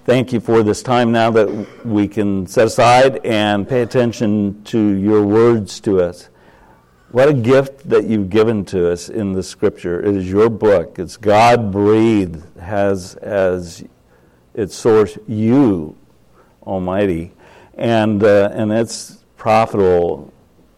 thank you for this time now that we can set aside and pay attention to your words to us. What a gift that you've given to us in the Scripture. It is your book. It's God-breathed, has as its source you, Almighty. And it's profitable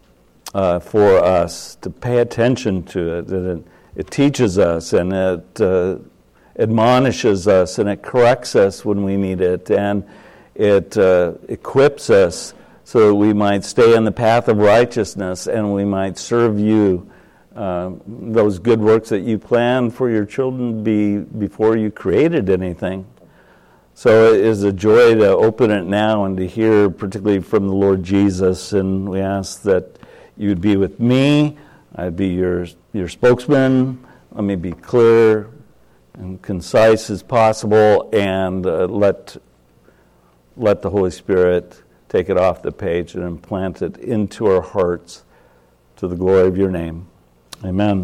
for us to pay attention to it. And it teaches us, and it admonishes us, and it corrects us when we need it, and it equips us so that we might stay on the path of righteousness and we might serve you, those good works that you planned for your children before you created anything. So it is a joy to open it now and to hear particularly from the Lord Jesus, and we ask that you'd be with me. I'd be your spokesman. Let me be clear and concise as possible, and let the Holy Spirit take it off the page and implant it into our hearts to the glory of your name. Amen.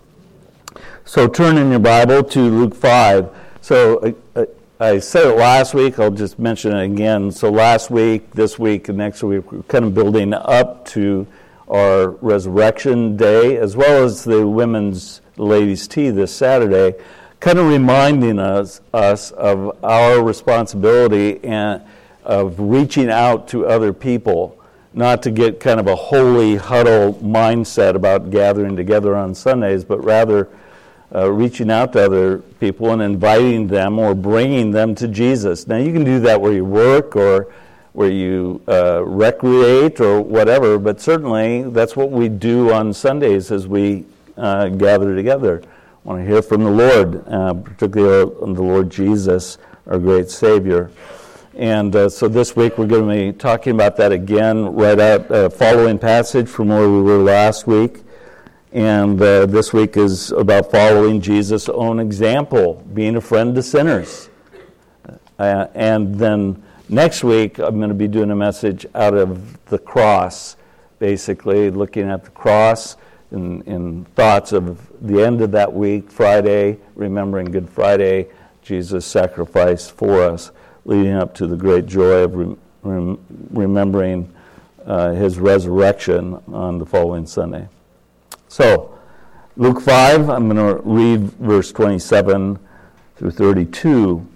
So turn in your Bible to Luke 5. So I said it last week, I'll just mention it again. So last week, this week, and next week, we're kind of building up to our Resurrection Day, as well as the Women's Ladies' Tea this Saturday, kind of reminding us of our responsibility and of reaching out to other people, not to get kind of a holy huddle mindset about gathering together on Sundays, but rather reaching out to other people and inviting them or bringing them to Jesus. Now, you can do that where you work or where you recreate or whatever, but certainly that's what we do on Sundays as we gather together. I want to hear from the Lord, particularly the Lord Jesus, our great Savior. And so this week we're going to be talking about that again, right out following passage from where we were last week. And this week is about following Jesus' own example, being a friend to sinners. And then next week I'm going to be doing a message out of the cross, basically looking at the cross in thoughts of the end of that week, Friday, remembering Good Friday, Jesus' sacrifice for us, leading up to the great joy of remembering his resurrection on the following Sunday. So, Luke 5, I'm going to read verse 27 through 32.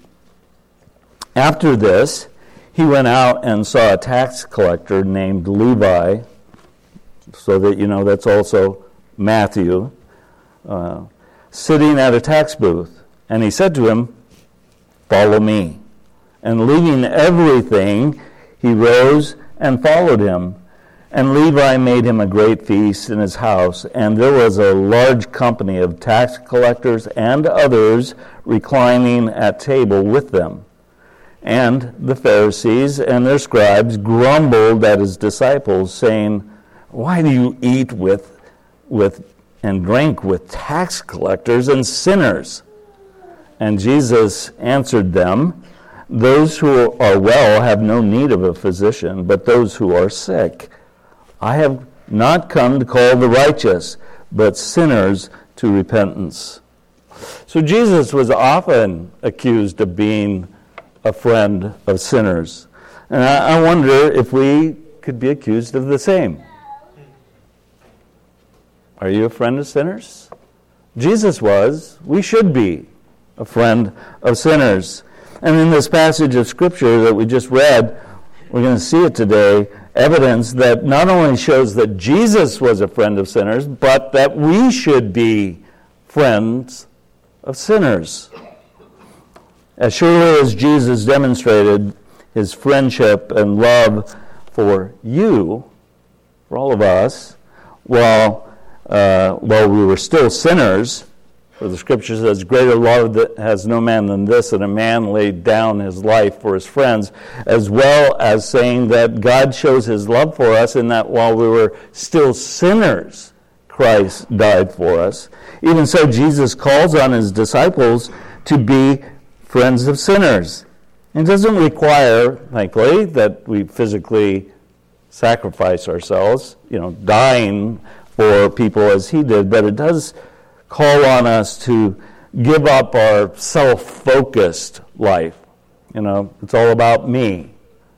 After this, he went out and saw a tax collector named Levi, so that you know that's also Matthew, sitting at a tax booth. And he said to him, "Follow me." And leaving everything, he rose and followed him. And Levi made him a great feast in his house, and there was a large company of tax collectors and others reclining at table with them. And the Pharisees and their scribes grumbled at his disciples, saying, "Why do you eat with and drink with tax collectors and sinners?" And Jesus answered them, "Those who are well have no need of a physician, but those who are sick. I have not come to call the righteous, but sinners to repentance." So Jesus was often accused of being a friend of sinners. And I wonder if we could be accused of the same. Are you a friend of sinners? Jesus was. We should be a friend of sinners. And in this passage of Scripture that we just read, we're going to see it today, evidence that not only shows that Jesus was a friend of sinners, but that we should be friends of sinners. As surely as Jesus demonstrated his friendship and love for you, for all of us, while we were still sinners, for the Scripture says, "Greater love has no man than this, that a man laid down his life for his friends," as well as saying that God shows his love for us in that while we were still sinners, Christ died for us. Even so, Jesus calls on his disciples to be friends of sinners. It doesn't require, thankfully, that we physically sacrifice ourselves, dying for people as he did, but it does call on us to give up our self-focused life It's all about me.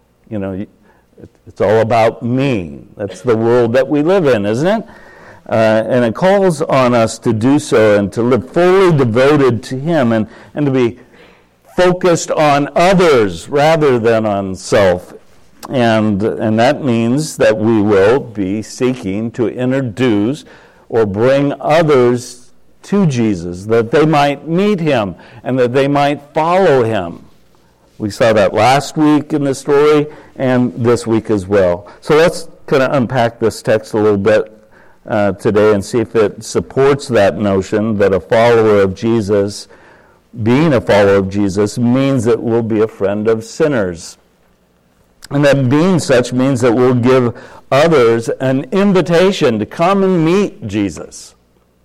It's all about me. That's the world that we live in, isn't it? And it calls on us to do so and to live fully devoted to Him and to be focused on others rather than on self. And that means that we will be seeking to introduce or bring others to Jesus, that they might meet Him and that they might follow Him. We saw that last week in the story and this week as well. So let's kind of unpack this text a little bit today and see if it supports that notion that a follower of Jesus, being a follower of Jesus, means that we'll be a friend of sinners. And that being such means that we'll give others an invitation to come and meet Jesus.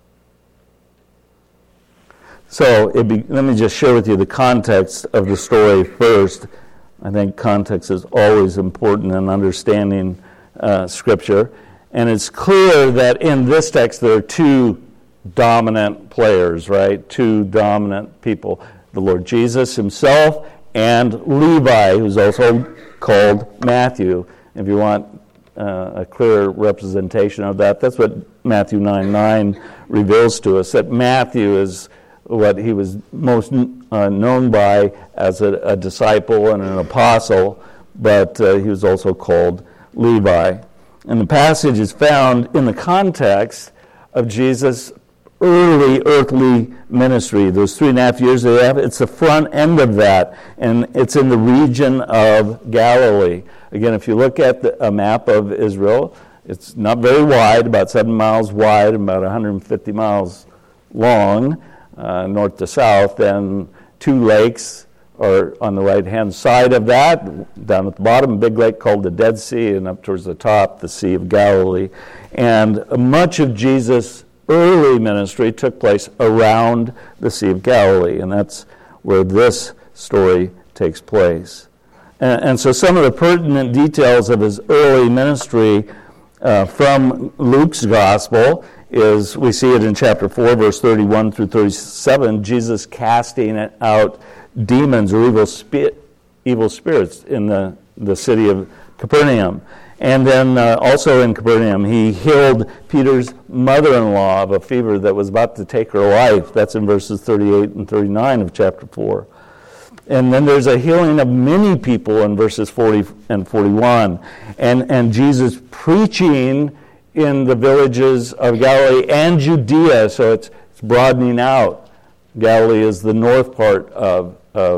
So let me just share with you the context of the story first. I think context is always important in understanding Scripture. And it's clear that in this text there are two dominant players, right? Two dominant people. The Lord Jesus Himself and Levi, who's also called Matthew. If you want a clear representation of that, that's what Matthew 9:9 reveals to us, that Matthew is what he was most known by as a disciple and an apostle, but he was also called Levi. And the passage is found in the context of Jesus' early earthly ministry. Those 3.5 years they have, it's the front end of that, and it's in the region of Galilee. Again, if you look at a map of Israel, it's not very wide, about 7 miles wide, about 150 miles long, north to south, and two lakes are on the right-hand side of that. Down at the bottom, a big lake called the Dead Sea, and up towards the top, the Sea of Galilee. And much of Jesus' early ministry took place around the Sea of Galilee, and that's where this story takes place. And so some of the pertinent details of his early ministry from Luke's gospel is, we see it in chapter 4, verse 31 through 37, Jesus casting out demons or evil spirits in the city of Capernaum. And then also in Capernaum, he healed Peter's mother-in-law of a fever that was about to take her life. That's in verses 38 and 39 of chapter 4. And then there's a healing of many people in verses 40 and 41. And Jesus preaching in the villages of Galilee and Judea, so it's broadening out. Galilee is the north part of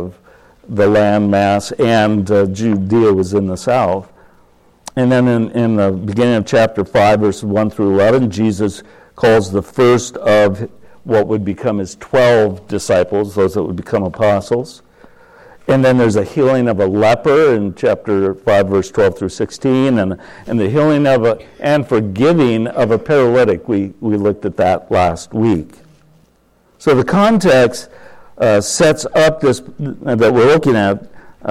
the land mass, and Judea was in the south. And then in the beginning of chapter 5, verses 1 through 11, Jesus calls the first of what would become his 12 disciples, those that would become apostles. And then there's a healing of a leper in chapter 5, verse 12 through 16, and the healing of and forgiving of a paralytic. We looked at that last week. So the context sets up this that we're looking at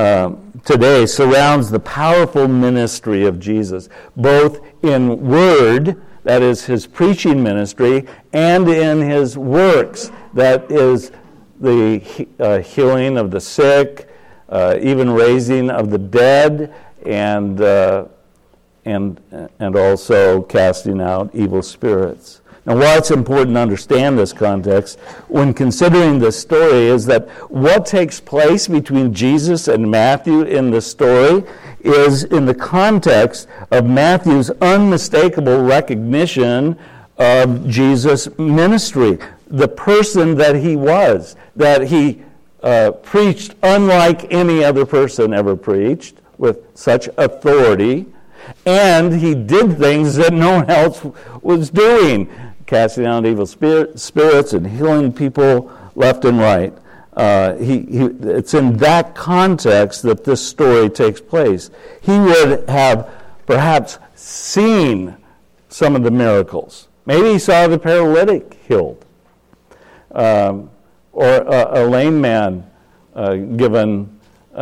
today, surrounds the powerful ministry of Jesus, both in word, that is his preaching ministry, and in his works, that is the healing of the sick, even raising of the dead, and also casting out evil spirits. Now, why it's important to understand this context when considering this story is that what takes place between Jesus and Matthew in the story is in the context of Matthew's unmistakable recognition of Jesus' ministry, the person that he was, that he preached unlike any other person ever preached, with such authority, and he did things that no one else was doing, casting out evil spirits and healing people left and right. It's in that context that this story takes place. He would have perhaps seen some of the miracles. Maybe he saw the paralytic healed, or a lame man given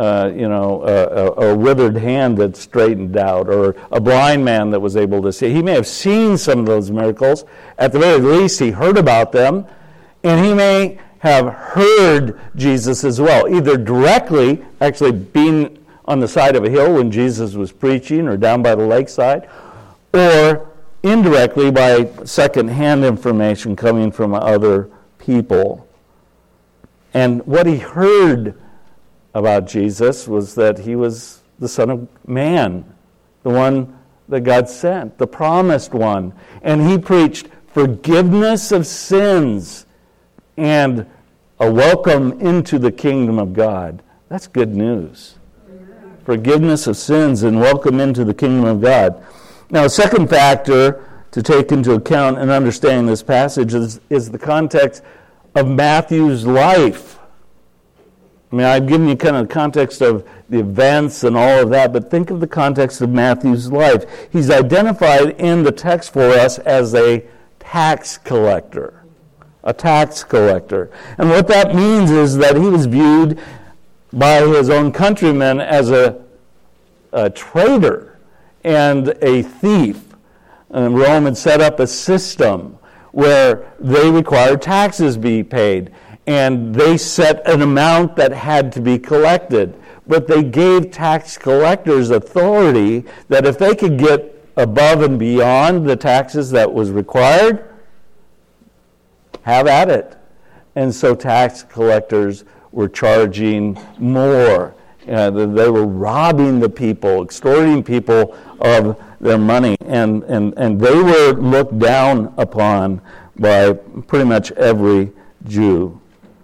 a withered hand that straightened out, or a blind man that was able to see. He may have seen some of those miracles. At the very least, he heard about them, and he may have heard Jesus as well, either directly, actually being on the side of a hill when Jesus was preaching or down by the lakeside, or indirectly by second-hand information coming from other people. And what he heard about Jesus was that he was the Son of Man, the one that God sent, the promised one. And he preached forgiveness of sins and a welcome into the kingdom of God. That's good news. Amen. Forgiveness of sins and welcome into the kingdom of God. Now, a second factor to take into account in understanding this passage is the context of Matthew's life. I mean, I've given you kind of the context of the events and all of that, but think of the context of Matthew's life. He's identified in the text for us as a tax collector. A tax collector. And what that means is that he was viewed by his own countrymen as a traitor and a thief. And Rome had set up a system where they required taxes be paid. And they set an amount that had to be collected. But they gave tax collectors authority that if they could get above and beyond the taxes that was required, have at it. And so tax collectors were charging more. They were robbing the people, extorting people of their money. And they were looked down upon by pretty much every Jew.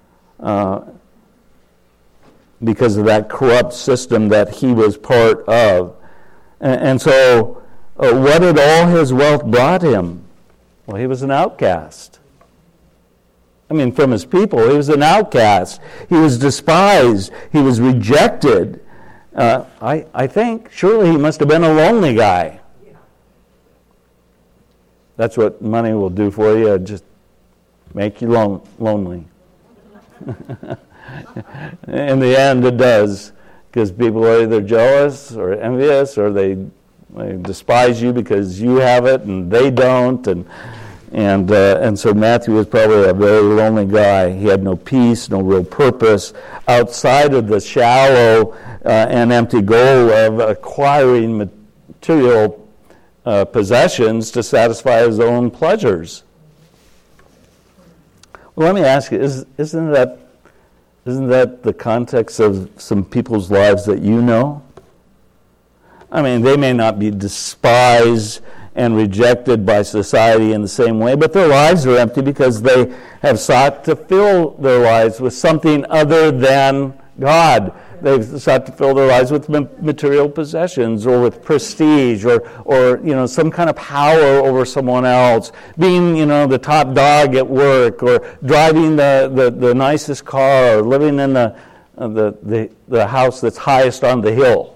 Because of that corrupt system that he was part of. And so, what had all his wealth brought him? Well, he was an outcast. I mean, from his people, he was an outcast. He was despised. He was rejected. I think, surely he must have been a lonely guy. That's what money will do for you, just make you lonely. In the end, it does, because people are either jealous or envious, or they despise you because you have it and they don't, and so Matthew was probably a very lonely guy. He had no peace, no real purpose outside of the shallow and empty goal of acquiring material possessions to satisfy his own pleasures. Well, let me ask you, isn't that the context of some people's lives that you know? I mean, they may not be despised and rejected by society in the same way, but their lives are empty because they have sought to fill their lives with something other than God. They've sought to fill their lives with material possessions or with prestige or some kind of power over someone else, being the top dog at work, or driving the nicest car, or living in the house that's highest on the hill.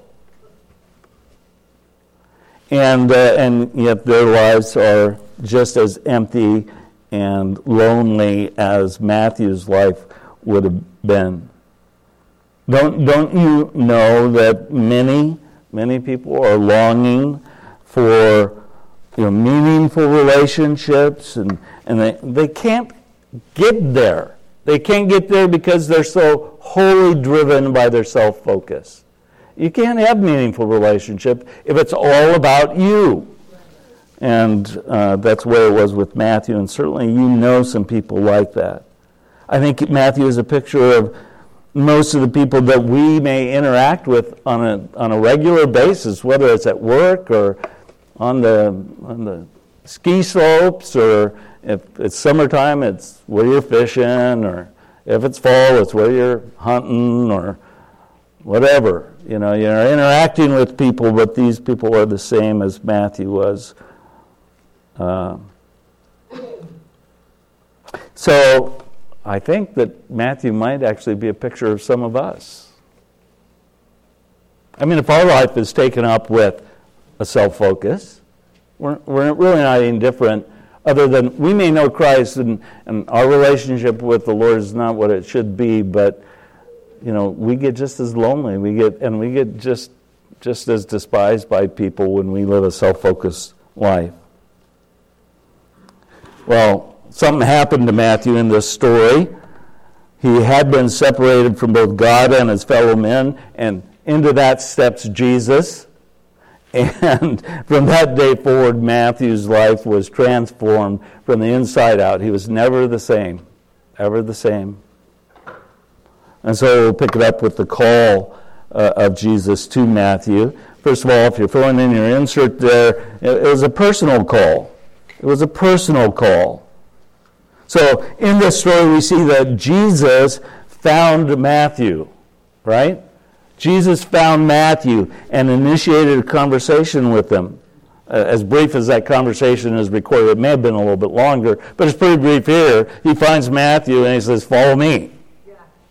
And yet their lives are just as empty and lonely as Matthew's life would have been. Don't you know that many people are longing for meaningful relationships, and they can't get there. They can't get there because they're so wholly driven by their self-focus. You can't have meaningful relationship if it's all about you. And that's where it was with Matthew, and certainly you know some people like that. I think Matthew is a picture of most of the people that we may interact with on a regular basis, whether it's at work or on the ski slopes, or if it's summertime, it's where you're fishing, or if it's fall, it's where you're hunting, or whatever. You're interacting with people, but these people are the same as Matthew was. So I think that Matthew might actually be a picture of some of us. I mean, if our life is taken up with a self-focus, we're really not any different, other than we may know Christ and our relationship with the Lord is not what it should be, but we get just as lonely. We get just as despised by people when we live a self-focused life. Well, something happened to Matthew in this story. He had been separated from both God and his fellow men, and into that steps Jesus. And from that day forward, Matthew's life was transformed from the inside out. He was never the same, ever the same. And so we'll pick it up with the call of Jesus to Matthew. First of all, if you're filling in your insert there, it was a personal call. It was a personal call. So in this story, we see that Jesus found Matthew, right? Jesus found Matthew and initiated a conversation with him. As brief as that conversation is recorded, it may have been a little bit longer, but it's pretty brief here. He finds Matthew and he says, "Follow me." Yeah.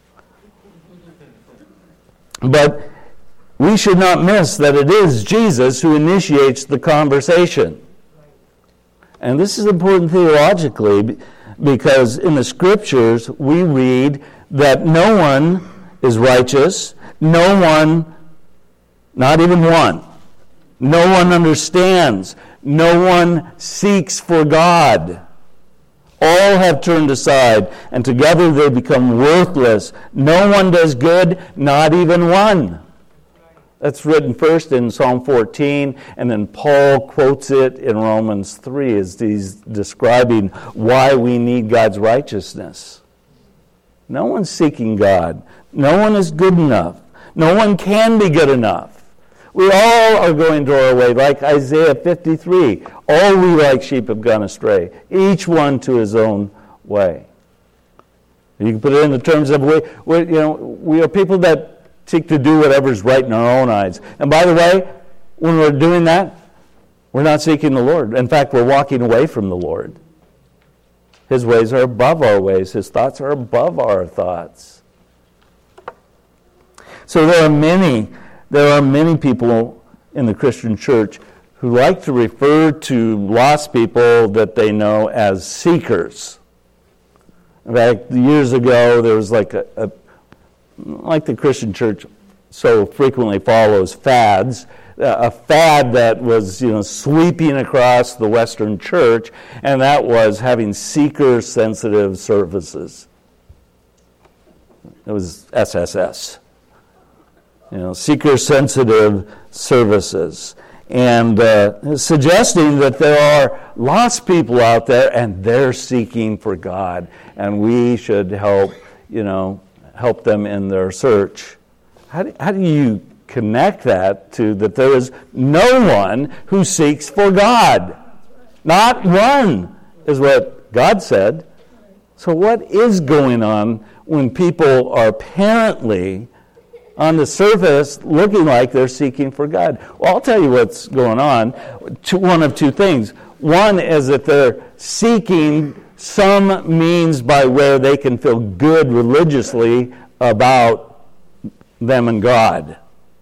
But we should not miss that it is Jesus who initiates the conversation. And this is important theologically, because in the Scriptures we read that no one is righteous, no one, not even one, no one understands, no one seeks for God. All have turned aside, and together they become worthless. No one does good, not even one. That's written first in Psalm 14, and then Paul quotes it in Romans 3 as he's describing why we need God's righteousness. No one's seeking God. No one is good enough. No one can be good enough. We all are going to our way, like Isaiah 53. All we like sheep have gone astray, each one to his own way. You can put it in the terms of we are people that seek to do whatever's right in our own eyes. And by the way, when we're doing that, we're not seeking the Lord. In fact, we're walking away from the Lord. His ways are above our ways. His thoughts are above our thoughts. So there are many people in the Christian church who like to refer to lost people that they know as seekers. In fact, years ago, there was like the Christian church so frequently follows fads, a fad that was sweeping across the Western church, and that was having seeker-sensitive services. It was SSS. Seeker-sensitive services. And suggesting that there are lost people out there and they're seeking for God, and we should help them in their search. How do you connect that to that there is no one who seeks for God? Not one is what God said. So what is going on when people are apparently on the surface looking like they're seeking for God? Well, I'll tell you what's going on. One of two things. One is that they're seeking some means by where they can feel good religiously about them and God.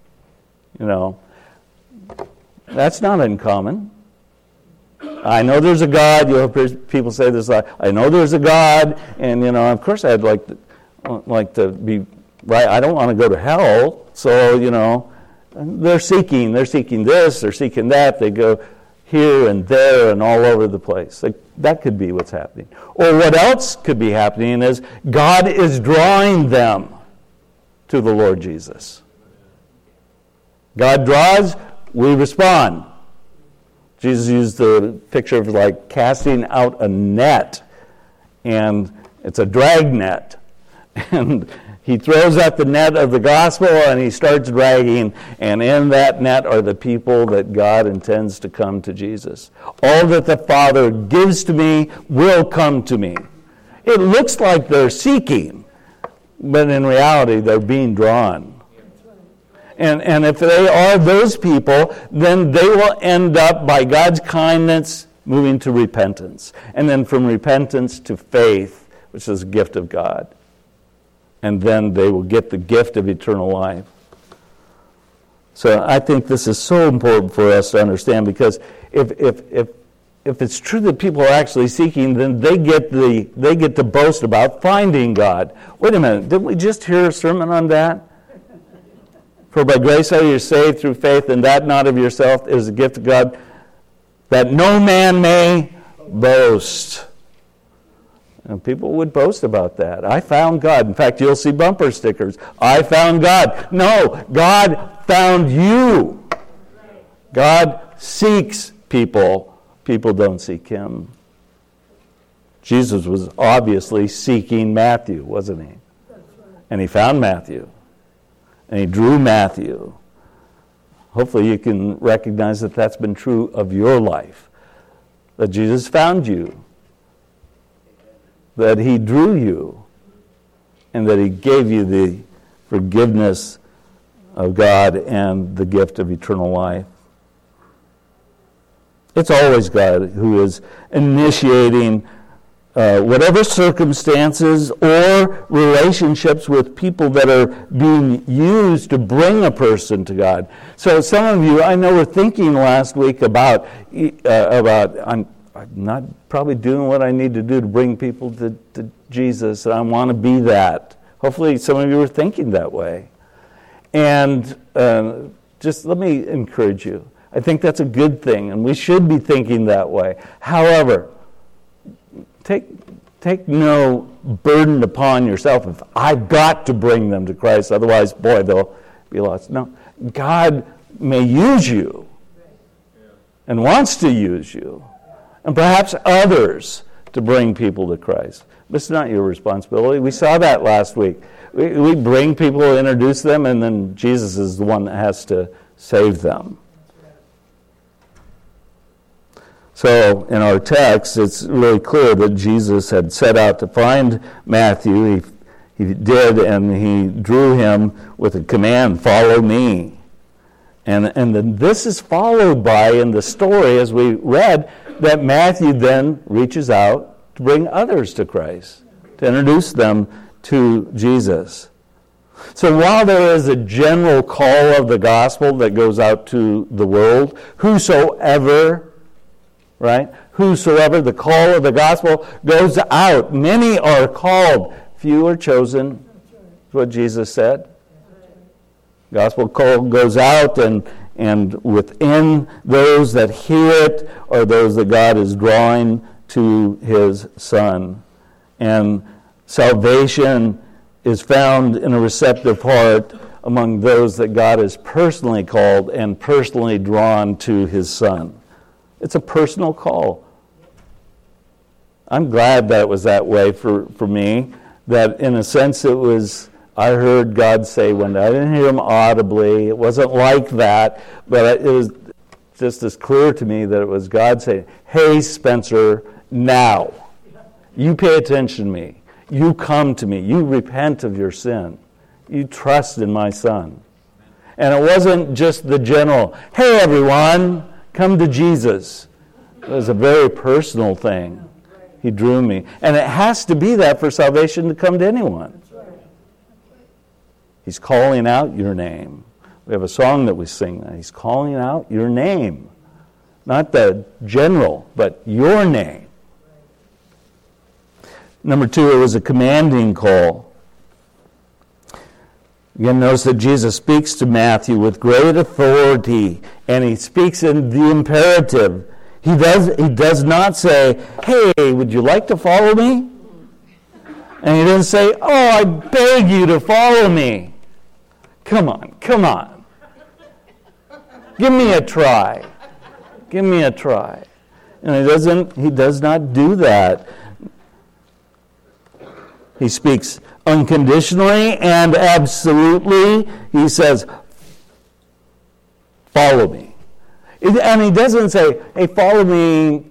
That's not uncommon. I know there's a God. You'll hear people say this. I know there's a God, and of course I'd like to be right. I don't want to go to hell. So they're seeking this, they're seeking that. They go here and there and all over the place. That could be what's happening. Or what else could be happening is God is drawing them to the Lord Jesus. God draws, we respond. Jesus used the picture of like casting out a net, and it's a drag net. And he throws out the net of the gospel and he starts dragging, and in that net are the people that God intends to come to Jesus. All that the Father gives to me will come to me. It looks like they're seeking, but in reality they're being drawn. And if they are those people, then they will end up, by God's kindness, moving to repentance. And then from repentance to faith, which is a gift of God. And then they will get the gift of eternal life. So I think this is so important for us to understand, because if it's true that people are actually seeking, then they get to boast about finding God. Wait a minute, didn't we just hear a sermon on that? For by grace are you saved through faith, and that not of yourself, is a gift of God, that no man may boast. And people would boast about that. I found God. In fact, you'll see bumper stickers. I found God. No, God found you. God seeks people. People don't seek him. Jesus was obviously seeking Matthew, wasn't he? And he found Matthew. And he drew Matthew. Hopefully you can recognize that that's been true of your life. That Jesus found you. That he drew you, and that he gave you the forgiveness of God and the gift of eternal life. It's always God who is initiating whatever circumstances or relationships with people that are being used to bring a person to God. So some of you, I know, were thinking last week about I'm not probably doing what I need to do to bring people to Jesus, and I want to be that. Hopefully some of you are thinking that way. And just let me encourage you. I think that's a good thing, and we should be thinking that way. However, take no burden upon yourself if I've got to bring them to Christ, otherwise, boy, they'll be lost. No, God may use you and wants to use you. And perhaps others to bring people to Christ. But it's not your responsibility. We saw that last week. We bring people, introduce them, and then Jesus is the one that has to save them. So in our text, it's really clear that Jesus had set out to find Matthew. He did, and he drew him with a command, follow me. And then this is followed by, in the story, as we read, that Matthew then reaches out to bring others to Christ, to introduce them to Jesus. So while there is a general call of the gospel that goes out to the world, whosoever, right? Whosoever, the call of the gospel goes out. Many are called, few are chosen. That's what Jesus said. Gospel call goes out, and within those that hear it are those that God is drawing to his Son. And salvation is found in a receptive heart among those that God has personally called and personally drawn to his Son. It's a personal call. I'm glad that it was that way for me, that in a sense it was, I heard God say one day. I didn't hear him audibly. It wasn't like that, but it was just as clear to me that it was God saying, hey, Spencer, now. You pay attention to me. You come to me. You repent of your sin. You trust in my Son. And it wasn't just the general, hey, everyone, come to Jesus. It was a very personal thing. He drew me. And it has to be that for salvation to come to anyone. He's calling out your name. We have a song that we sing that. He's calling out your name. Not the general, but your name. Number 2, it was a commanding call. Again, notice that Jesus speaks to Matthew with great authority, and he speaks in the imperative. He does not say, hey, would you like to follow me? And he doesn't say, oh, I beg you to follow me. Come on. Give me a try. Give me a try. And he does not do that. He speaks unconditionally and absolutely. He says, follow me. And he doesn't say, hey, follow me,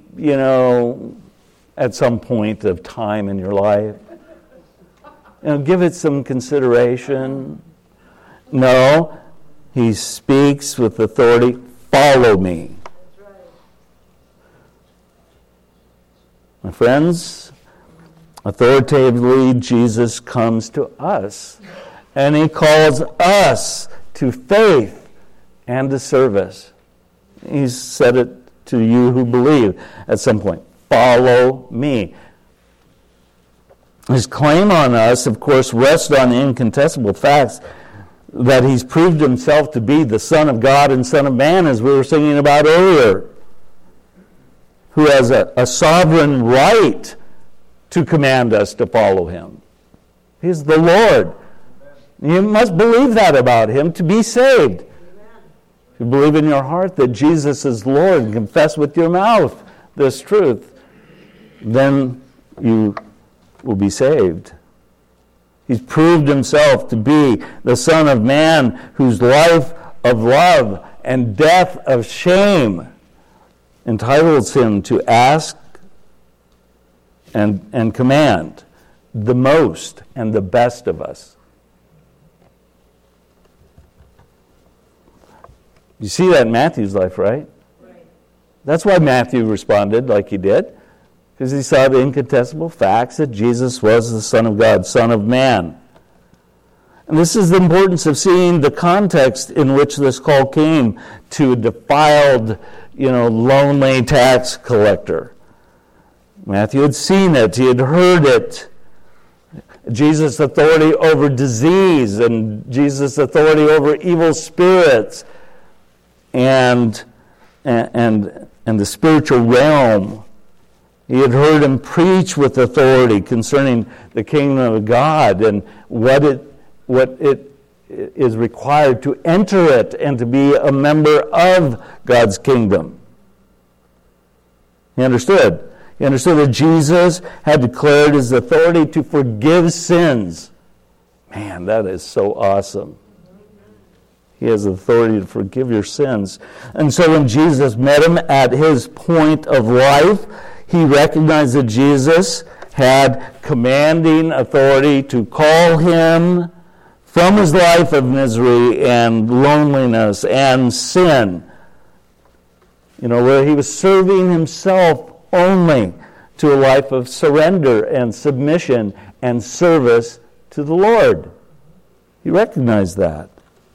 at some point of time in your life. Give it some consideration. No, he speaks with authority, follow me. My friends, authoritatively, Jesus comes to us, and he calls us to faith and to service. He's said it to you who believe at some point. Follow me. His claim on us, of course, rests on the incontestable facts that he's proved himself to be the Son of God and Son of Man, as we were singing about earlier, who has a sovereign right to command us to follow him. He's the Lord. You must believe that about him to be saved. If you believe in your heart that Jesus is Lord and confess with your mouth this truth, then you will be saved. He's proved himself to be the Son of Man, whose life of love and death of shame entitles him to ask and command the most and the best of us. You see that in Matthew's life, right? That's why Matthew responded like he did, because he saw the incontestable facts that Jesus was the Son of God, Son of Man. And this is the importance of seeing the context in which this call came to a defiled, lonely tax collector. Matthew had seen it. He had heard it. Jesus' authority over disease and Jesus' authority over evil spirits and the spiritual realm. He had heard him preach with authority concerning the kingdom of God and what it is required to enter it and to be a member of God's kingdom. He understood. He understood that Jesus had declared his authority to forgive sins. Man, that is so awesome. He has authority to forgive your sins. And so when Jesus met him at his point of life, he recognized that Jesus had commanding authority to call him from his life of misery and loneliness and sin, where he was serving himself only, to a life of surrender and submission and service to the Lord. He recognized that.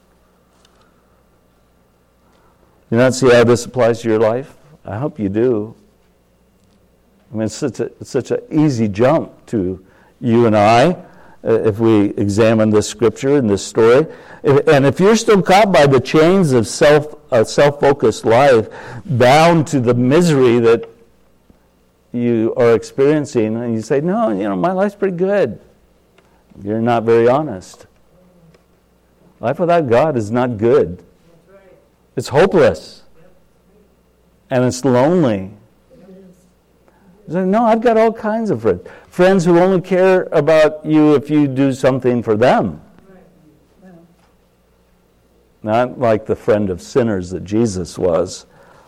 You not see how this applies to your life? I hope you do. I mean, it's such an easy jump to you and I if we examine this scripture and this story. And if you're still caught by the chains of self-focused life, bound to the misery that you are experiencing, and you say, no, my life's pretty good, you're not very honest. Life without God is not good. It's hopeless. And it's lonely. You say, no, I've got all kinds of friends. Friends who only care about you if you do something for them. Not like the friend of sinners that Jesus was.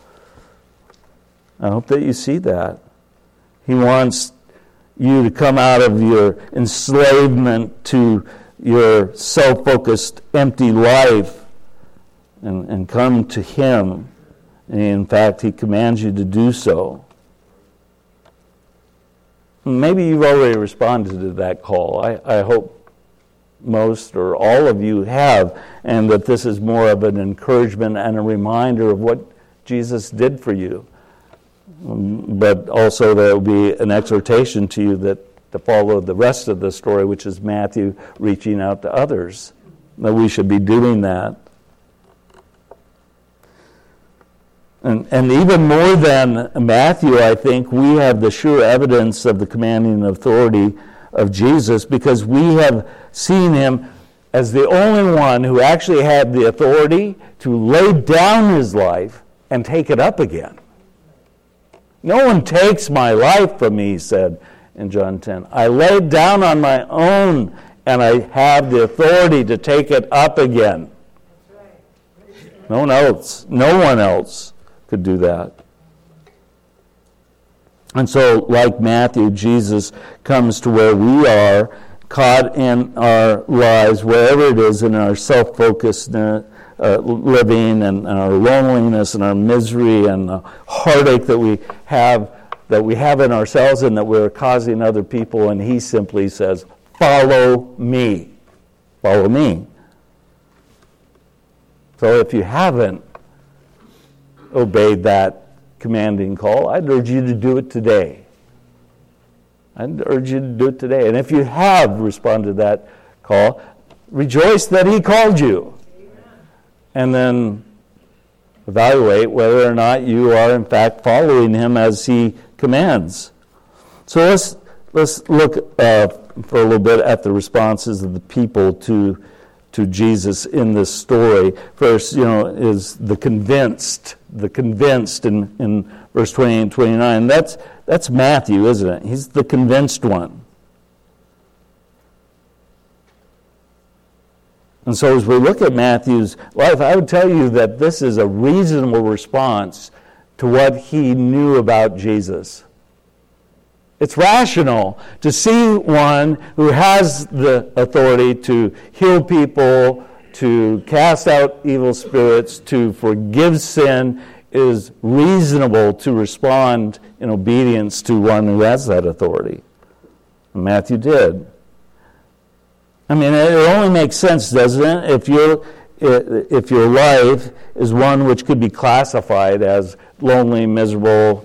I hope that you see that. He wants you to come out of your enslavement to your self-focused, empty life and come to him. And in fact, he commands you to do so. Maybe you've already responded to that call. I hope most or all of you have, and that this is more of an encouragement and a reminder of what Jesus did for you. But also there will be an exhortation to you to follow the rest of the story, which is Matthew reaching out to others, that we should be doing that. And even more than Matthew, I think, we have the sure evidence of the commanding authority of Jesus, because we have seen him as the only one who actually had the authority to lay down his life and take it up again. No one takes my life from me, he said in John 10. I laid down on my own, and I have the authority to take it up again. No one else could do that. And so, like Matthew, Jesus comes to where we are, caught in our lives, wherever it is, in our self-focused living and our loneliness and our misery and the heartache that we have in ourselves and that we're causing other people, and he simply says, follow me. Follow me. So if you haven't obeyed that commanding call, I'd urge you to do it today. And if you have responded to that call, rejoice that he called you. And then evaluate whether or not you are in fact following him as he commands. So Let's look for a little bit at the responses of the people to Jesus in this story. First, is the convinced in verse 28 and 29. That's Matthew, isn't it? He's the convinced one. And so as we look at Matthew's life, I would tell you that this is a reasonable response to what he knew about Jesus. It's rational to see one who has the authority to heal people, to cast out evil spirits, to forgive sin. It is reasonable to respond in obedience to one who has that authority. And Matthew did. I mean, it only makes sense, doesn't it? If your life is one which could be classified as lonely, miserable,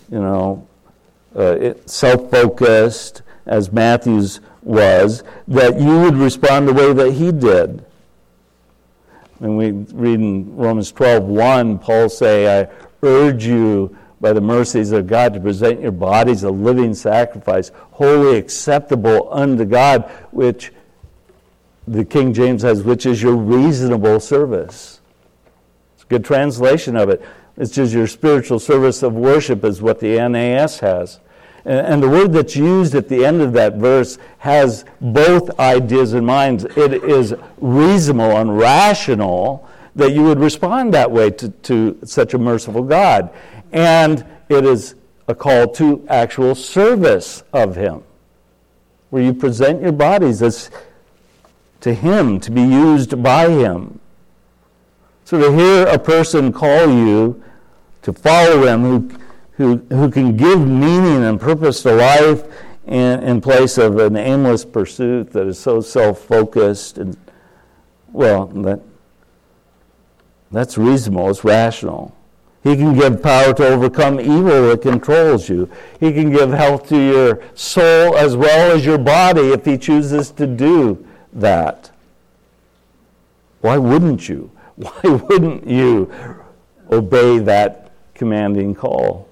self-focused, as Matthew's was, that you would respond the way that he did. When we read in Romans 12:1, Paul say, I urge you by the mercies of God to present your bodies a living sacrifice, wholly acceptable unto God, which the King James has, which is your reasonable service. It's a good translation of it. It's just your spiritual service of worship is what the NAS has. And the word that's used at the end of that verse has both ideas in mind. It is reasonable and rational that you would respond that way to such a merciful God. And it is a call to actual service of Him, where you present your bodies as to Him, to be used by Him. So to hear a person call you to follow Him, who can give meaning and purpose to life in place of an aimless pursuit that is so self-focused, and that's reasonable, it's rational. He can give power to overcome evil that controls you. He can give health to your soul as well as your body if He chooses to do that. Why wouldn't you? Why wouldn't you obey that commanding call?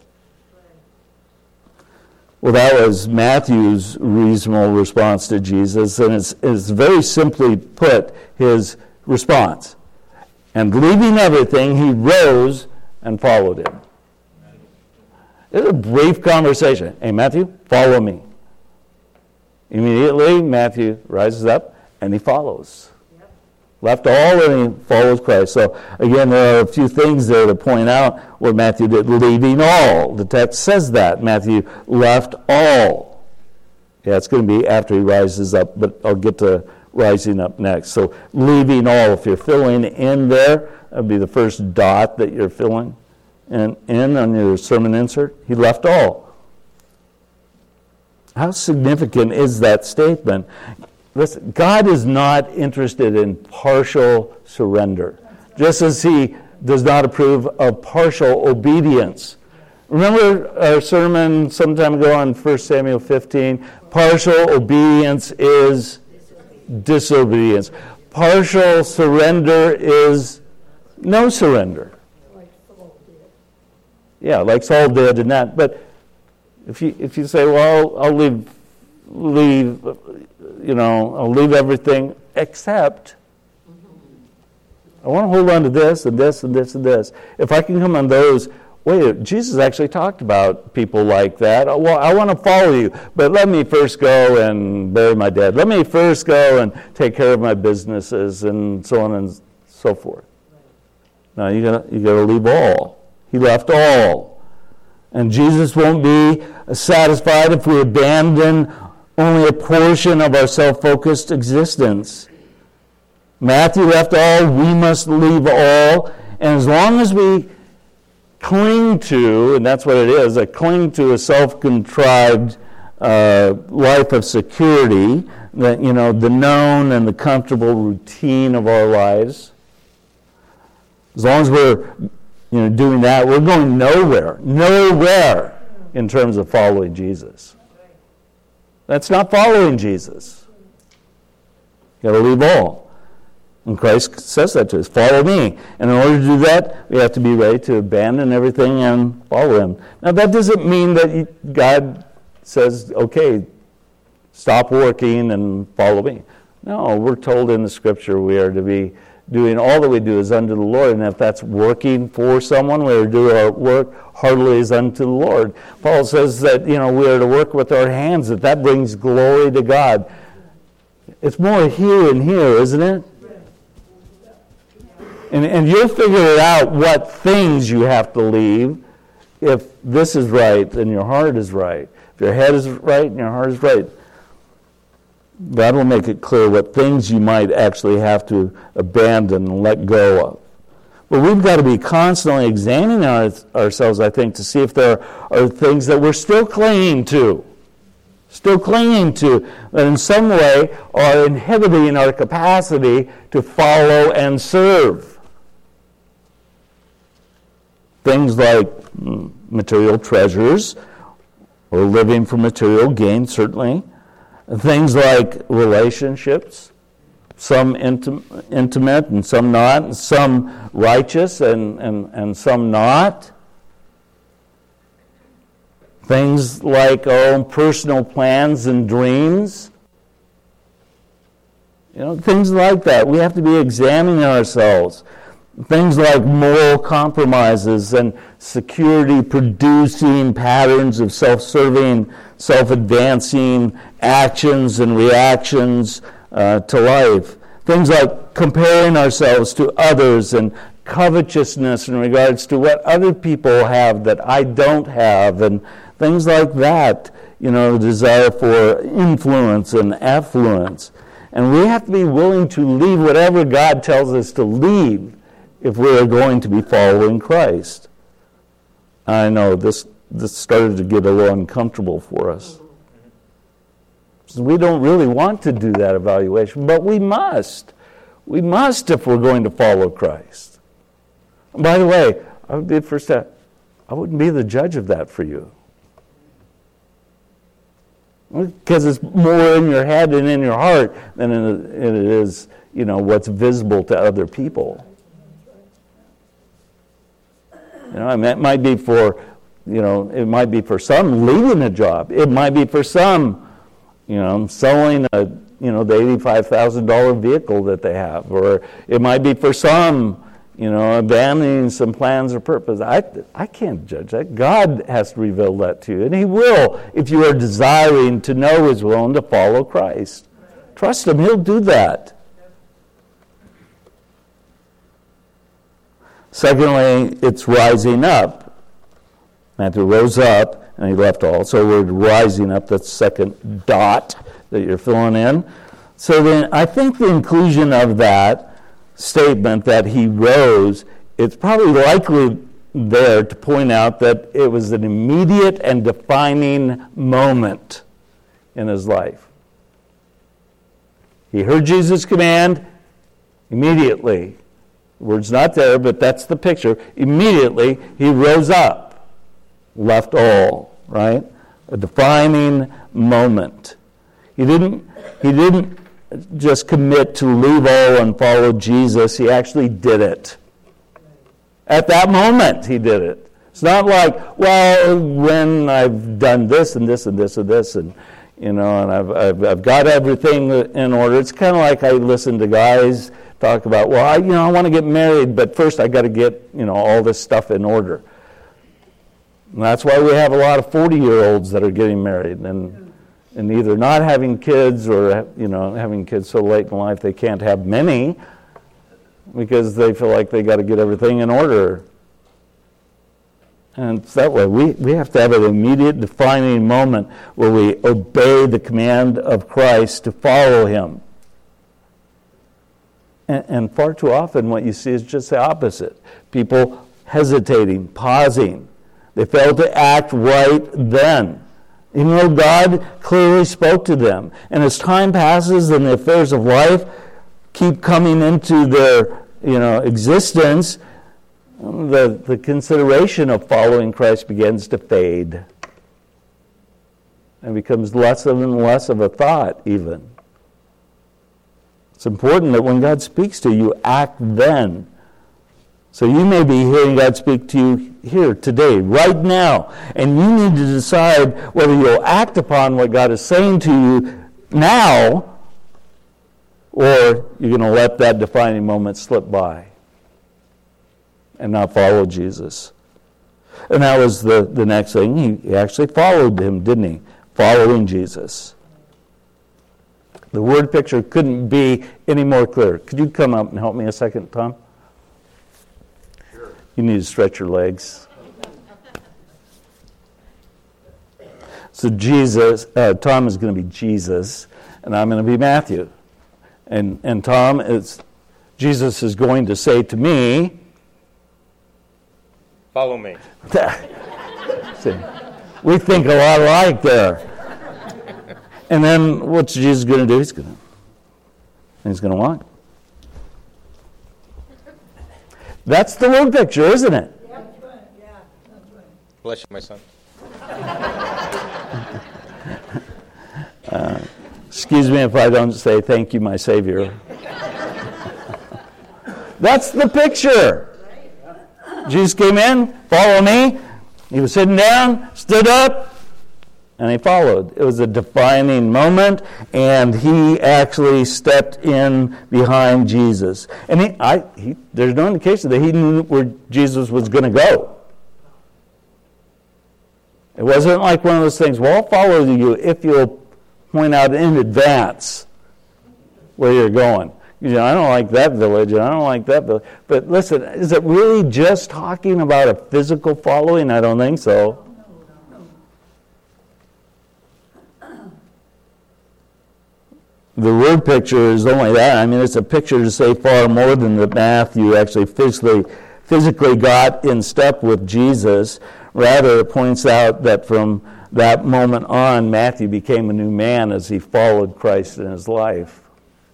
Well, that was Matthew's reasonable response to Jesus, and it's very simply put, his response. And leaving everything, he rose and followed him. It's a brief conversation. Hey, Matthew, follow me. Immediately, Matthew rises up and he follows. Left all and he follows Christ. So again, there are a few things there to point out what Matthew did. Leaving all. The text says that. Matthew left all. Yeah, it's going to be after he rises up, but I'll get to rising up next. So leaving all. If you're filling in there, that would be the first dot that you're filling in on your sermon insert. He left all. How significant is that statement? Listen, God is not interested in partial surrender, just as He does not approve of partial obedience. Remember our sermon some time ago on 1 Samuel 15? Partial obedience is disobedience. Partial surrender is no surrender. Yeah, like Saul did in that. But if you say, well, I'll leave everything except I want to hold on to this and this and this and this. If I can come on those, wait, Jesus actually talked about people like that. Well, I want to follow you, but let me first go and bury my dead. Let me first go and take care of my businesses and so on and so forth. No, you gotta leave all. He left all. And Jesus won't be satisfied if we abandon only a portion of our self-focused existence. Matthew left all, we must leave all. And as long as we cling to, and that's what it is, cling to a self-contrived life of security, that the known and the comfortable routine of our lives, as long as we're doing that, we're going nowhere in terms of following Jesus. That's not following Jesus. You got to leave all. And Christ says that to us, follow me. And in order to do that, we have to be ready to abandon everything and follow Him. Now that doesn't mean that God says, okay, Stop working and follow me. No, we're told in the Scripture we are to be doing all that we do is unto the Lord, and if that's working for someone, we are to do our work heartily as unto the Lord. Paul says that, we are to work with our hands, that brings glory to God. It's more here and here, isn't it? And you'll figure it out what things you have to leave if this is right and your heart is right. If your head is right and your heart is right. God will make it clear what things you might actually have to abandon and let go of. But we've got to be constantly examining ourselves, I think, to see if there are things that we're still clinging to. That in some way are inhibiting our capacity to follow and serve. Things like material treasures, or living for material gain, certainly. Things like relationships, some intimate and some not, and some righteous and some not. Things like our own personal plans and dreams. Things like that. We have to be examining ourselves. Things like moral compromises and security-producing patterns of self-serving, self-advancing actions and reactions to life. Things like comparing ourselves to others and covetousness in regards to what other people have that I don't have, and things like that. Desire for influence and affluence. And we have to be willing to leave whatever God tells us to leave if we are going to be following Christ. I know this started to get a little uncomfortable for us. So we don't really want to do that evaluation, but we must. We must if we're going to follow Christ. And by the way, I would be the first step. I wouldn't be the judge of that for you. Because it's more in your head and in your heart than it is, what's visible to other people. It might be for, it might be for some leaving a job. It might be for some, selling the $85,000 vehicle that they have. Or it might be for some, abandoning some plans or purpose. I can't judge that. God has to reveal that to you. And He will if you are desiring to know His will and to follow Christ. Trust Him. He'll do that. Secondly, it's rising up. Matthew rose up, and he left all. So we're rising up, that's the second dot that you're filling in. So then I think the inclusion of that statement that he rose, it's probably likely there to point out that it was an immediate and defining moment in his life. He heard Jesus' command immediately. The word's not there, but that's the picture. Immediately, he rose up, left all, right? A defining moment. He didn't just commit to leave all and follow Jesus. He actually did it. At that moment, he did it. It's not like, well, when I've done this and this and this and this, and and I've got everything in order. It's kind of like I listen to guys talk about, well, I want to get married, but first I got to get, all this stuff in order. And that's why we have a lot of 40-year-olds that are getting married and either not having kids or, having kids so late in life they can't have many because they feel like they got to get everything in order. And it's that way. We have to have an immediate defining moment where we obey the command of Christ to follow Him. And far too often what you see is just the opposite. People hesitating, pausing. They fail to act right then. Even though God clearly spoke to them. And as time passes and the affairs of life keep coming into their existence, the consideration of following Christ begins to fade. And becomes less and less of a thought even. It's important that when God speaks to you, act then. So you may be hearing God speak to you here, today, right now. And you need to decide whether you'll act upon what God is saying to you now, or you're going to let that defining moment slip by and not follow Jesus. And that was the next thing. He actually followed him, didn't he? Following Jesus. The word picture couldn't be any more clear. Could you come up and help me a second, Tom? Sure. You need to stretch your legs. So Tom is going to be Jesus, and I'm going to be Matthew. And Tom, Jesus is going to say to me, follow me. See, we think a lot alike there. And then what's Jesus going to do? He's going to walk. That's the word picture, isn't it? Yeah, that's right. Yeah, that's right. Bless you, my son. Excuse me if I don't say thank you, my Savior. That's the picture. Jesus came in, follow me. He was sitting down, stood up, and he followed. It was a defining moment, and he actually stepped in behind Jesus. And there's no indication that he knew where Jesus was going to go. It wasn't like one of those things, well, I'll follow you if you'll point out in advance where you're going. I don't like that village, and I don't like that village. But listen, is it really just talking about a physical following? I don't think so. The word picture is only that. I mean, it's a picture to say far more than that Matthew actually physically got in step with Jesus. Rather, it points out that from that moment on, Matthew became a new man as he followed Christ in his life.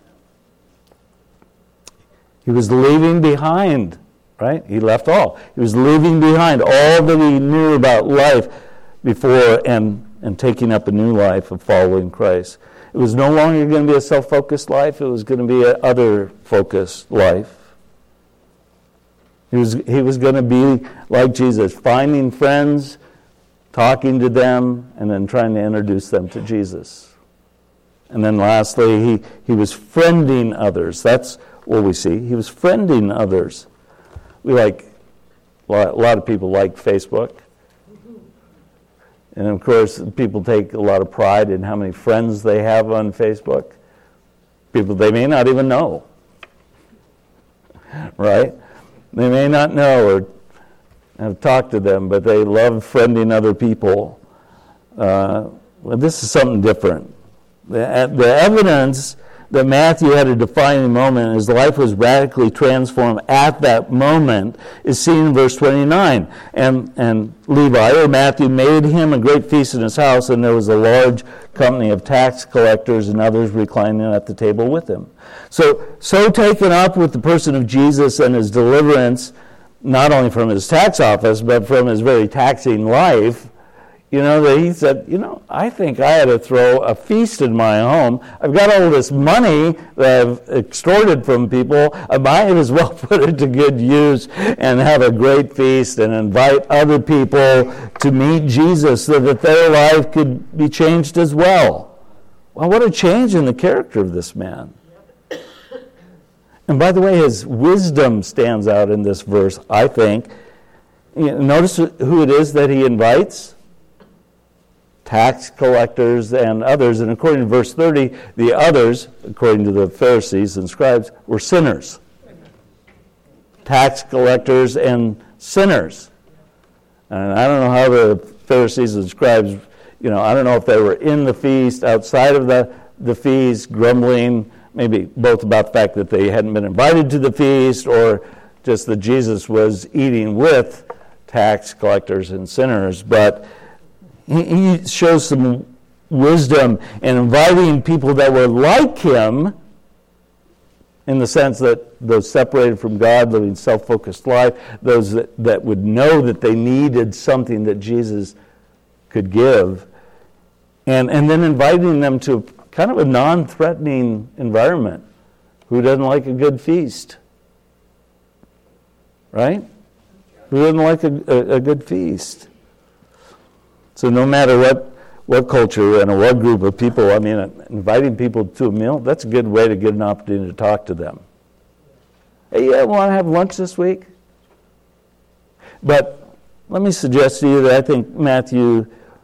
He was leaving behind, right? He left all. He was leaving behind all that he knew about life before and taking up a new life of following Christ. It was no longer going to be a self-focused life. It was going to be an other-focused life. He was going to be like Jesus, finding friends, talking to them, and then trying to introduce them to Jesus. And then lastly, he was friending others. That's what we see. He was friending others. A lot of people like Facebook. And of course, people take a lot of pride in how many friends they have on Facebook. People they may not even know. Right? They may not know or have talked to them, but they love friending other people. Well, this is something different. The evidence that Matthew had a defining moment and his life was radically transformed at that moment is seen in verse 29. And Levi, or Matthew, made him a great feast in his house, and there was a large company of tax collectors and others reclining at the table with him. So taken up with the person of Jesus and his deliverance, not only from his tax office, but from his very taxing life, that he said, I think I ought to throw a feast in my home. I've got all this money that I've extorted from people. I might as well put it to good use and have a great feast and invite other people to meet Jesus so that their life could be changed as well. Well, what a change in the character of this man. And by the way, his wisdom stands out in this verse, I think. Notice who it is that he invites. Tax collectors and others. And according to verse 30, the others, according to the Pharisees and scribes, were sinners. Tax collectors and sinners. And I don't know how the Pharisees and scribes, I don't know if they were in the feast, outside of the feast, grumbling, maybe both about the fact that they hadn't been invited to the feast, or just that Jesus was eating with tax collectors and sinners. But he shows some wisdom in inviting people that were like him, in the sense that those separated from God, living self-focused life, those that would know that they needed something that Jesus could give, and then inviting them to kind of a non-threatening environment. Who doesn't like a good feast? Right? Who doesn't like a good feast? So no matter what culture and what group of people. I mean, inviting people to a meal, that's a good way to get an opportunity to talk to them. Hey, you want to have lunch this week? But let me suggest to you that I think Matthew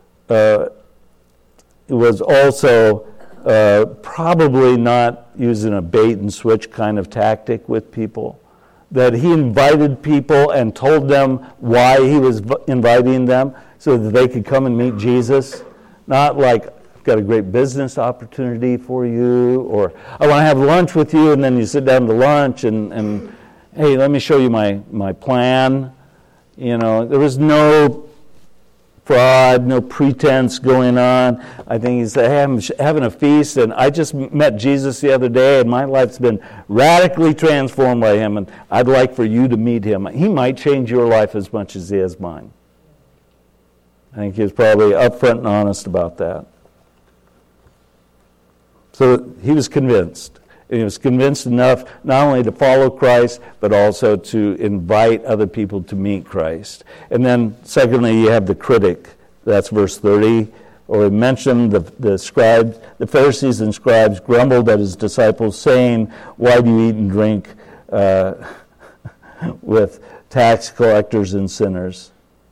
was also probably not using a bait and switch kind of tactic with people. That he invited people and told them why he was inviting them so that they could come and meet Jesus. Not like, I've got a great business opportunity for you, or I want to have lunch with you, and then you sit down to lunch and hey, let me show you my plan. You know, there was no fraud, no pretense going on. I think he's having a feast, and I just met Jesus the other day, and my life's been radically transformed by him, and I'd like for you to meet him. He might change your life as much as he has mine. I think he was probably upfront and honest about that. So he was convinced. And he was convinced enough not only to follow Christ, but also to invite other people to meet Christ. And then, secondly, you have the critic. That's verse 30. Or he mentioned the scribes, the Pharisees and scribes grumbled at his disciples, saying, "Why do you eat and drink with tax collectors and sinners?"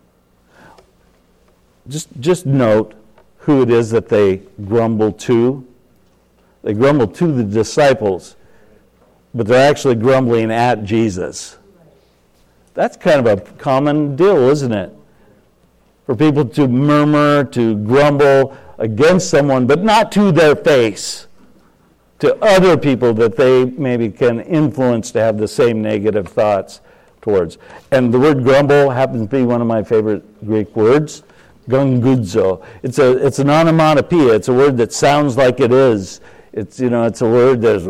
Just note who it is that they grumble to. They grumble to the disciples, but they're actually grumbling at Jesus. That's kind of a common deal, isn't it? For people to murmur, to grumble against someone, but not to their face, to other people that they maybe can influence to have the same negative thoughts towards. And the word grumble happens to be one of my favorite Greek words, gungudzo. It's an onomatopoeia. It's a word that sounds like it is. It's a word that's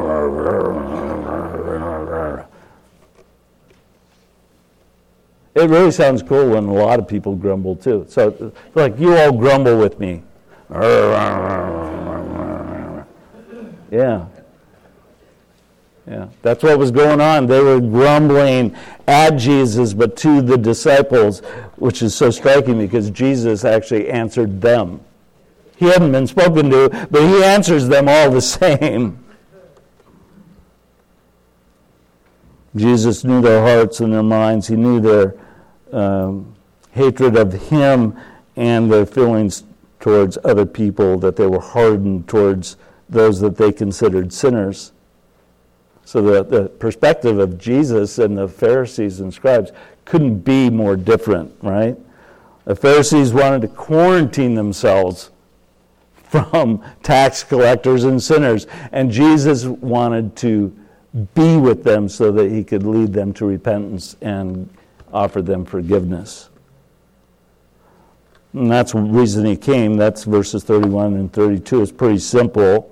it really sounds cool when a lot of people grumble too. So like, you all grumble with me. Yeah. That's what was going on. They were grumbling at Jesus, but to the disciples, which is so striking because Jesus actually answered them. He hadn't been spoken to, but he answers them all the same. Jesus knew their hearts and their minds. He knew their hatred of him and their feelings towards other people, that they were hardened towards those that they considered sinners. So the perspective of Jesus and the Pharisees and scribes couldn't be more different, right? The Pharisees wanted to quarantine themselves from tax collectors and sinners. And Jesus wanted to be with them so that he could lead them to repentance and offer them forgiveness. And that's the reason he came. That's verses 31 and 32. It's pretty simple.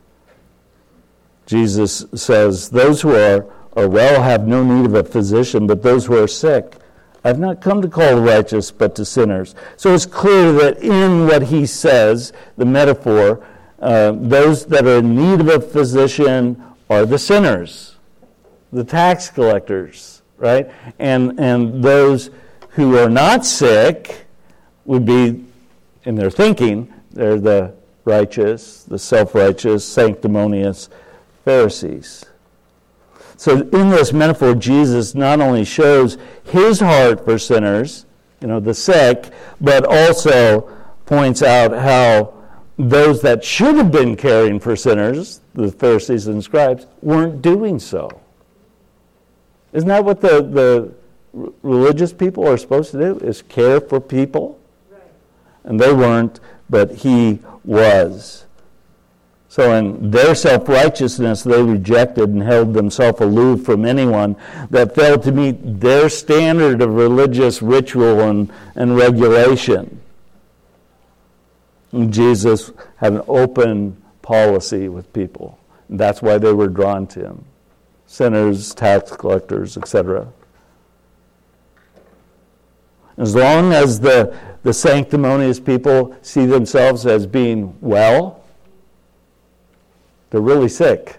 Jesus says, "Those who are well have no need of a physician, but those who are sick. I've not come to call the righteous, but to sinners." So it's clear that in what he says, the metaphor, those that are in need of a physician are the sinners, the tax collectors, right? And those who are not sick would be, in their thinking, they're the righteous, the self-righteous, sanctimonious Pharisees. So in this metaphor, Jesus not only shows his heart for sinners, the sick, but also points out how those that should have been caring for sinners, the Pharisees and scribes, weren't doing so. Isn't that what the religious people are supposed to do, is care for people? Right. And they weren't, but he was. So in their self-righteousness, they rejected and held themselves aloof from anyone that failed to meet their standard of religious ritual and regulation. And Jesus had an open policy with people. And that's why they were drawn to him. Sinners, tax collectors, etc. As long as the sanctimonious people see themselves as being well, they're really sick.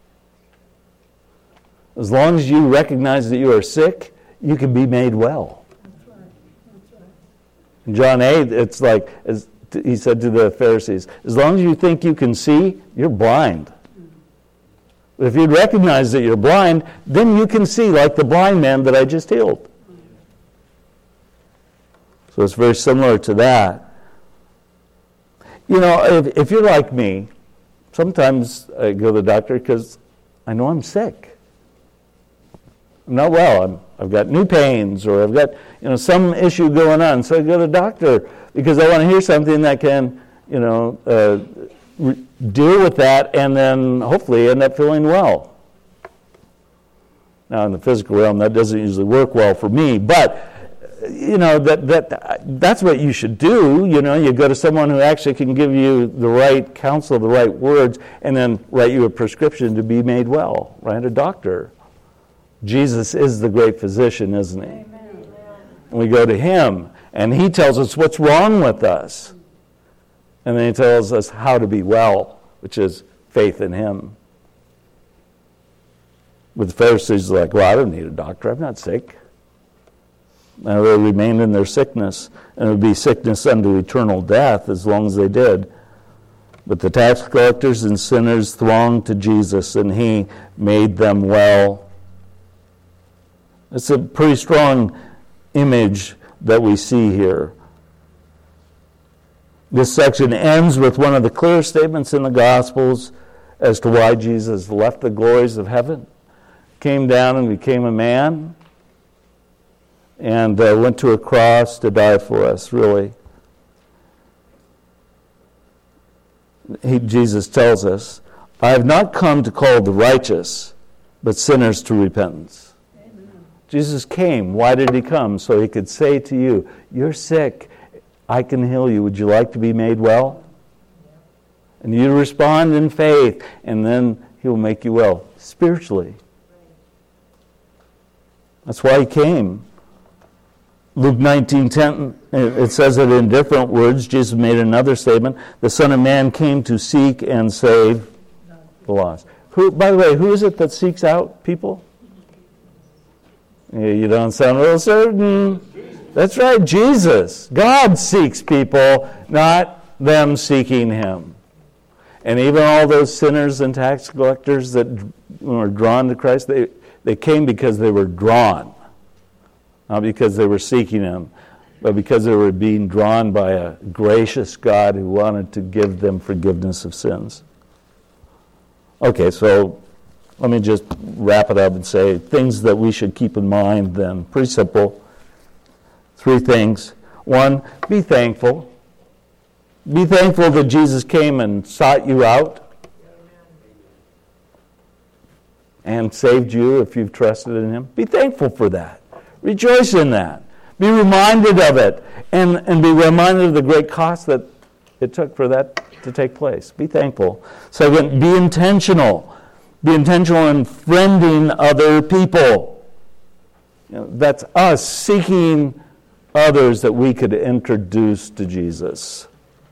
As long as you recognize that you are sick, you can be made well. That's right. In John 8, it's like, he said to the Pharisees, as long as you think you can see, you're blind. But if you'd recognize that you're blind, then you can see like the blind man that I just healed. So it's very similar to that. You know, if you're like me, sometimes I go to the doctor because I know I'm sick. I'm not well. I've got new pains, or I've got some issue going on. So I go to the doctor because I want to hear something that can deal with that, and then hopefully end up feeling well. Now in the physical realm, that doesn't usually work well for me, but that's what you should do. You go to someone who actually can give you the right counsel, the right words, and then write you a prescription to be made well, right? A doctor. Jesus is the great physician, isn't he? Amen. And we go to him, and he tells us what's wrong with us. And then he tells us how to be well, which is faith in him. But the Pharisees are like, well, I don't need a doctor. I'm not sick. And they remained in their sickness, and it would be sickness unto eternal death as long as they did. But the tax collectors and sinners thronged to Jesus, and he made them well. It's a pretty strong image that we see here. This section ends with one of the clear statements in the Gospels as to why Jesus left the glories of heaven, came down and became a man, and went to a cross to die for us, really. Jesus tells us, I have not come to call the righteous, but sinners to repentance. Amen. Jesus came. Why did he come? So he could say to you, you're sick. I can heal you. Would you like to be made well? And you respond in faith, and then he'll make you well spiritually. That's why he came. Luke 19:10, it says it in different words. Jesus made another statement. The Son of Man came to seek and save the lost. By the way, who is it that seeks out people? You don't sound real certain. That's right, Jesus. God seeks people, not them seeking him. And even all those sinners and tax collectors that were drawn to Christ, they came because they were drawn. Not because they were seeking him, but because they were being drawn by a gracious God who wanted to give them forgiveness of sins. Okay, so let me just wrap it up and say things that we should keep in mind then. Pretty simple. 3 things. 1, be thankful. Be thankful that Jesus came and sought you out and saved you if you've trusted in him. Be thankful for that. Rejoice in that. Be reminded of it, and be reminded of the great cost that it took for that to take place. Be thankful. Second, be intentional. Be intentional in friending other people. That's us seeking others that we could introduce to Jesus.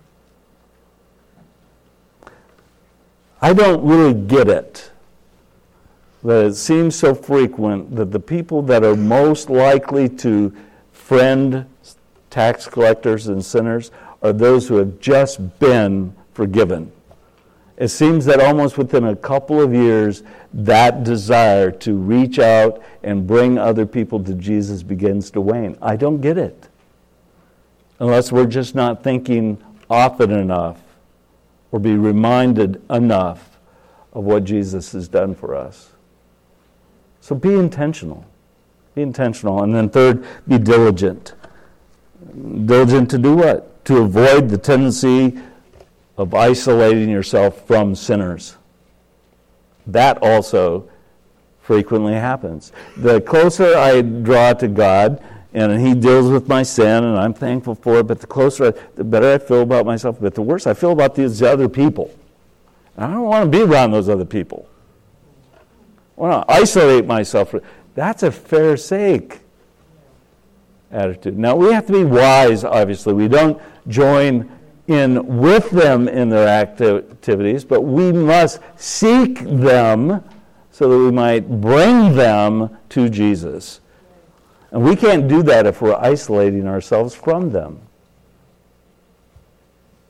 I don't really get it, but it seems so frequent that the people that are most likely to friend tax collectors and sinners are those who have just been forgiven. It seems that almost within a couple of years, that desire to reach out and bring other people to Jesus begins to wane. I don't get it. Unless we're just not thinking often enough or be reminded enough of what Jesus has done for us. So be intentional. Be intentional. And then third, be diligent. Diligent to do what? To avoid the tendency of isolating yourself from sinners. That also frequently happens. The closer I draw to God, and he deals with my sin, and I'm thankful for it, but the better I feel about myself, but the worse I feel about these other people. And I don't want to be around those other people. I want to isolate myself. That's a Pharisaic attitude. Now, we have to be wise, obviously. We don't join in with them in their activities, but we must seek them so that we might bring them to Jesus. And we can't do that if we're isolating ourselves from them.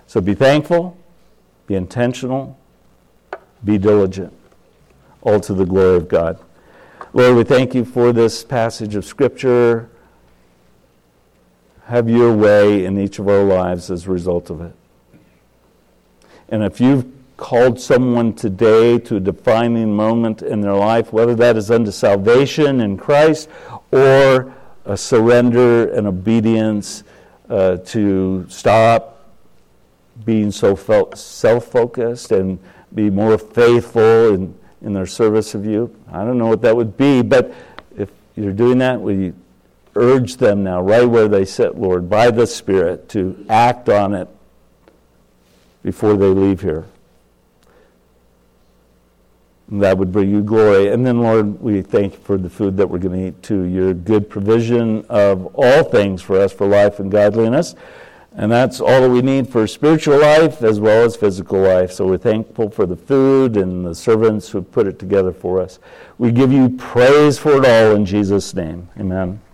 So be thankful, be intentional, be diligent, all to the glory of God. Lord, we thank you for this passage of Scripture. Have your way in each of our lives as a result of it. And if you've called someone today to a defining moment in their life, whether that is unto salvation in Christ or a surrender and obedience to stop being so self-focused and be more faithful in their service of you. I don't know what that would be, but if you're doing that, will you urge them now, right where they sit, Lord, by the Spirit, to act on it before they leave here. And that would bring you glory. And then, Lord, we thank you for the food that we're going to eat too, your good provision of all things for us for life and godliness. And that's all that we need for spiritual life as well as physical life. So we're thankful for the food and the servants who put it together for us. We give you praise for it all in Jesus' name. Amen.